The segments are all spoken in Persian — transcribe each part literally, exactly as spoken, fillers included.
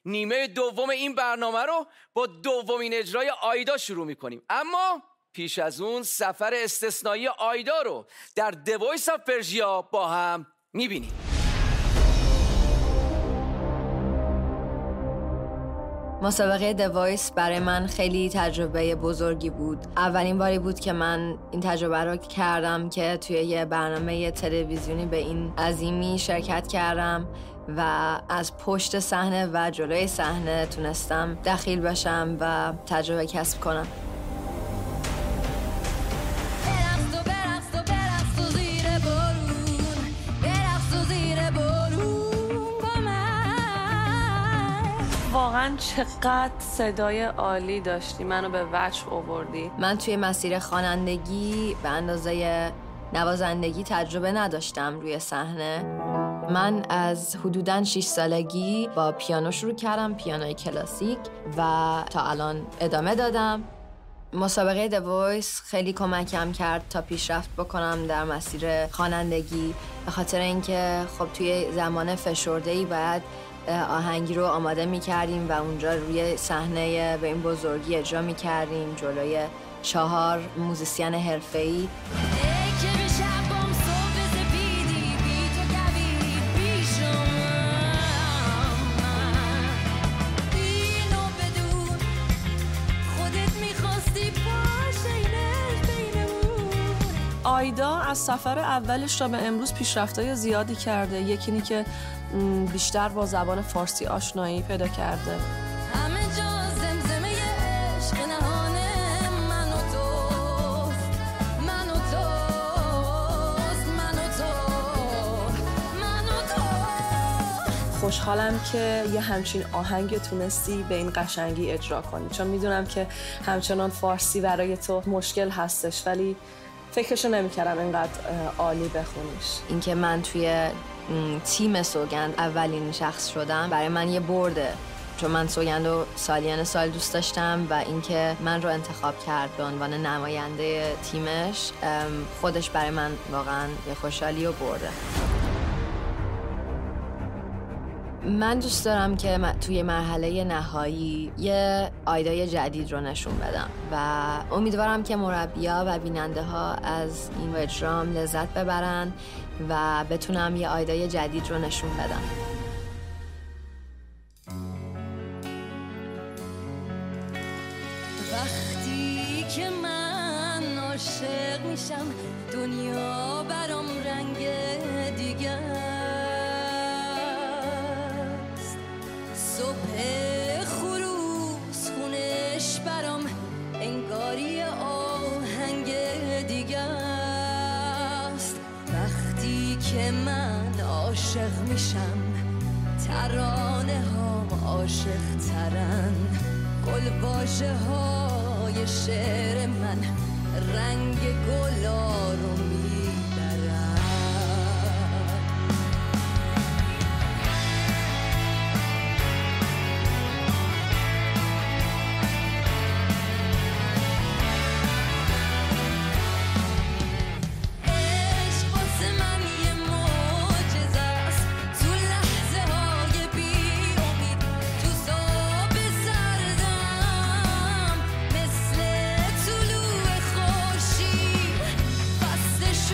نیمه دوم این برنامه رو با دومین اجرای آیدا شروع میکنیم. اما پیش از اون سفر استثنایی آیدا رو در The Voice of Persia با هم میبینیم. مسابقه The Voice برای من خیلی تجربه بزرگی بود. اولین باری بود که من این تجربه رو کردم که توی یه برنامه تلویزیونی به این عظیمی شرکت کردم و از پشت صحنه و جلوی صحنه تونستم دخیل بشم و تجربه کسب کنم. واقعا چقدر صدای عالی داشتی، منو به وجه آوردی. من توی مسیر خوانندگی به اندازه نوازندگی تجربه نداشتم روی صحنه. من از حدوداً شش سالگی با پیانو شروع کردم، پیانوی کلاسیک، و تا الان ادامه دادم. مسابقه The Voice خیلی کمکم کرد تا پیشرفت بکنم در مسیر خوانندگی، به خاطر اینکه خب توی زمان فشرده‌ای باید آهنگی رو آماده می کردیم و اونجا روی صحنه به این بزرگی اجرا می کردیم جلوی چهار موزیسین حرفه‌ای. آیدا از سفر اولش تا به امروز پیشرفت‌های زیادی کرده. یکی اینی که بیشتر با زبان فارسی آشنایی پیدا کرده. همه جا زمزمه عشق نهانه من و تو، من و تو، من و تو، من و تو. خوشحالم که یه همچین آهنگ تونستی به این قشنگی اجرا کنی، چون میدونم که همچنان فارسی برای تو مشکل هستش، ولی فکرشو نمی‌کردم اینقدر عالی بخونیش. اینکه من توی تیم سوگند اولین شخص شدم برای من یه برده، چون من سوگندو سالیان سال دوست داشتم و اینکه من رو انتخاب کرد به عنوان نماینده تیمش خودش برای من واقعا یه خوشحالی و برده. من دوست دارم که توی مرحله نهایی یه آیدای جدید رو نشون بدم و امیدوارم که مربی‌ها و بیننده ها از این اجرام لذت ببرن و بتونم یه آیدای جدید رو نشون بدم. وقتی که من عاشق میشم دنیا برام رنگ دیگه است. صبح خروس خونش برام انگاری آهنگ دیگه است. وقتی که من عاشق میشم ترانه ها عاشق ترن. گل واژه های شعر من رنگ گلا رو میبرن. عشق واسه من یه معجزه است. تو لحظه های بی امید تو صبح سردم مثل طلوع خورشید. فصل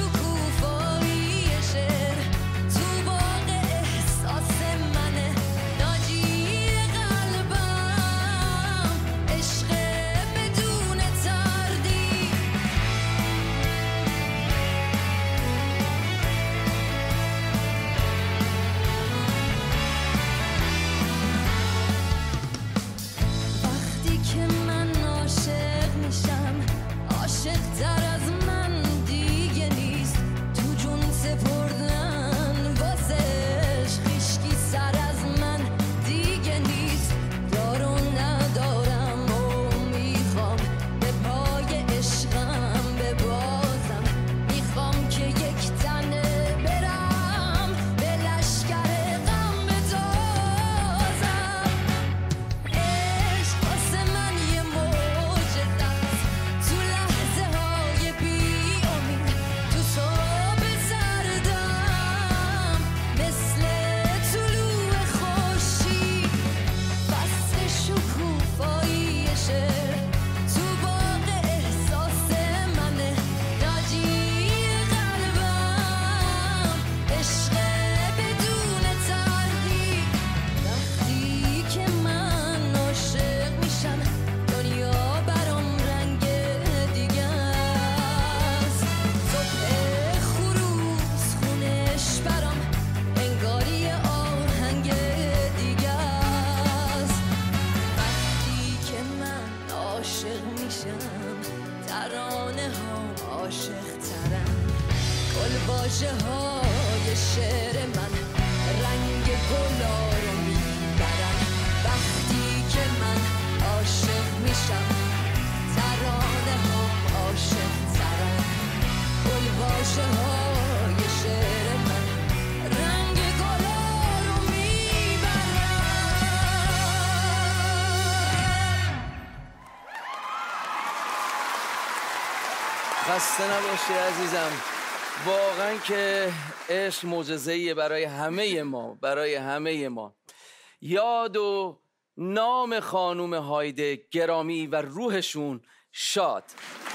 خسته نباشی عزیزم. واقعا که عشق معجزه‌ایه برای همه ما، برای همه ما. یاد و نام خانوم هایده گرامی و روحشون شاد.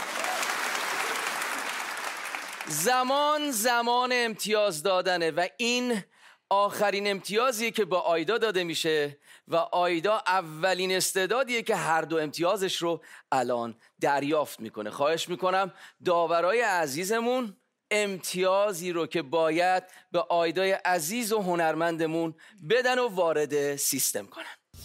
زمان زمان امتیاز دادنه و این آخرین امتیازیه که با آیدا داده میشه و آیدا اولین استعدادیه که هر دو امتیازش رو الان دریافت میکنه. خواهش میکنم داورای عزیزمون امتیازی رو که باید به آیدای عزیز و هنرمندمون بدن و وارد سیستم کنن.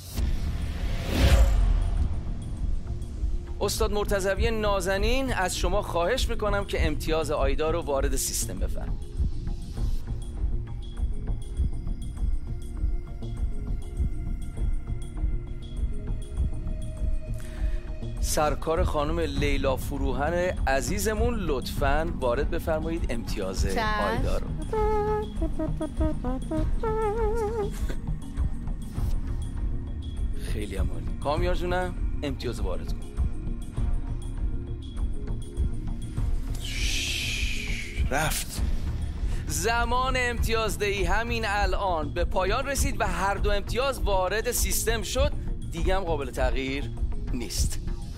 استاد مرتضوی نازنین از شما خواهش میکنم که امتیاز آیدا رو وارد سیستم بفرمایید. سرکار خانم لیلا فروهن عزیزمون لطفاً وارد بفرمایید امتیاز آیدا رو. خیلی عالی. کامیار جونم امتیاز وارد کن. رفت. زمان امتیازدهی همین الان به پایان رسید و هر دو امتیاز وارد سیستم شد. دیگه هم قابل تغییر نیست.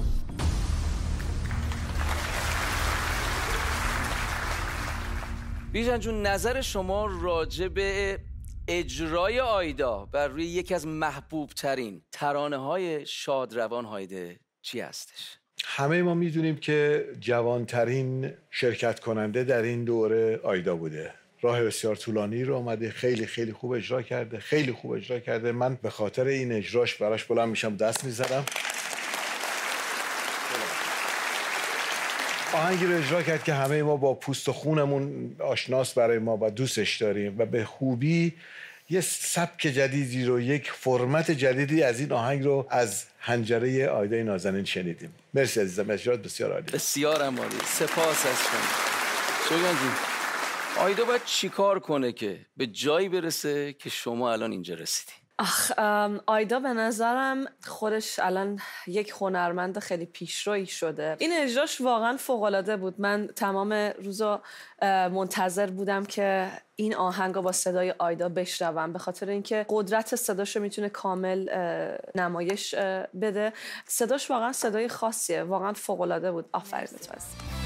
بیژن جون، نظر شما راجع به اجرای آیدا بر روی یکی از محبوب ترین ترانه های شادروان هایده چی هستش؟ همه ما میدونیم که جوانترین شرکت کننده در این دوره آیدا بوده. راه بسیار طولانی رو آمده، خیلی خیلی خوب اجرا کرده، خیلی خوب اجرا کرده. من به خاطر این اجراش براش بلند میشم دست میزنم. آهنگی رو اجرا کرد که همه ما با پوست و خونمون آشناس برای ما و دوستش داریم و به خوبی یه سبک جدیدی رو، یک فرمت جدیدی از این آهنگ رو از حنجره آیدای نازنین شنیدیم. مرسی عزیزم، اجرات بسیار عالی. بسیار عالی. سپاس از شما. شوگان جون، آیدا باید چیکار کنه که به جایی برسه که شما الان اینجا رسیدی؟ آخ آیدا به نظرم خودش الان یک هنرمند خیلی پیشرویی شده. این اجراش واقعا فوق‌العاده بود. من تمام روزا منتظر بودم که این آهنگو با صدای آیدا بشنوم، به خاطر اینکه قدرت صداشو میتونه کامل نمایش بده. صداش واقعا صدای خاصیه، واقعا فوق‌العاده بود. آفرین.